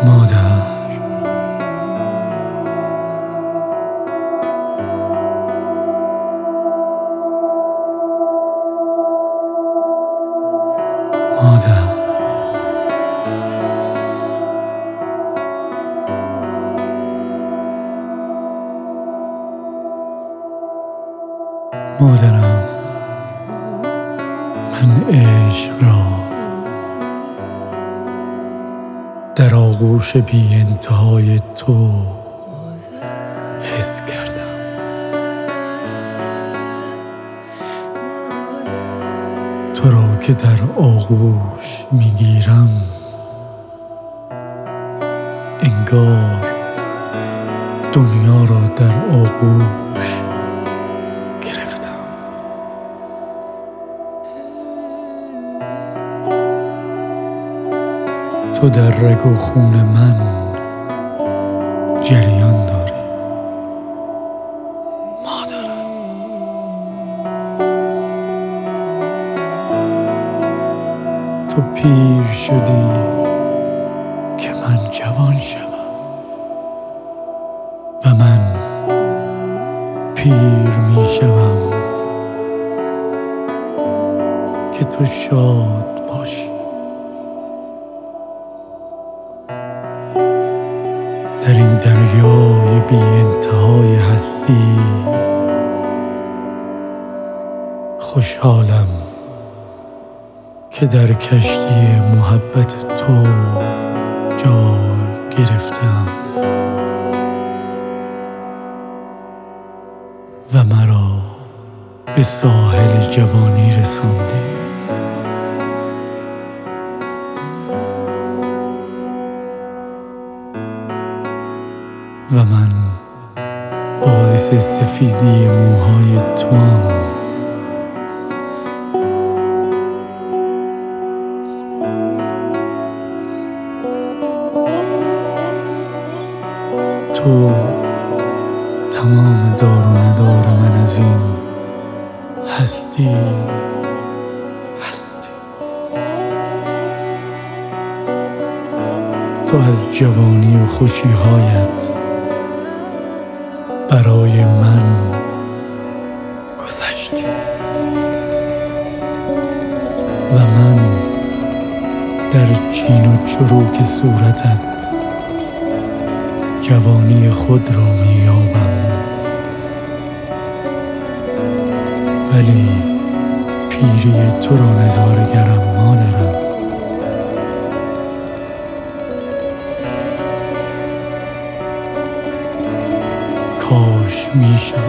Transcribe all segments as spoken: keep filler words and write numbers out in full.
مادر، مادر، مادرم، من عشق را در آغوش بی انتهای تو حس کردم. تو را که در آغوش میگیرم، انگار دنیا را در آغوش گرفتم. تو در رگ و خون من جریان داری. مادرم، تو پیر شدی که من جوان شوم و من پیر می شوم که تو شاد باشی. در این دریای بی انتهای هستی خوشحالم که در کشتی محبت تو جای گرفتم و مرا به ساحل جوانی رساندی. و من باعث سفیدی موهای توام. تو تمام دار و ندار من از این هستی هستی. تو از جوانی و خوشی‌هایت برای من گذشتی و من در چین و چروک صورتت جوانی خود را می‌یابم. ولی پیری تو را نظاره‌گرم مادرم. کاش میشد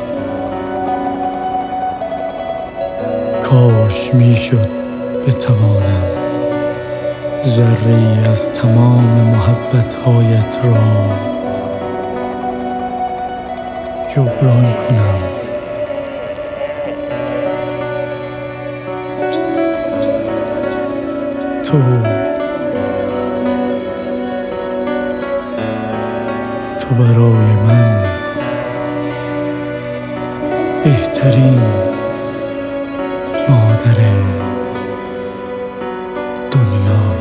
کاش میشد بتوانم ذره‌ای از تمام محبت‌هایت را جبران کنم. تو تو برای من بهترین مادر دنیا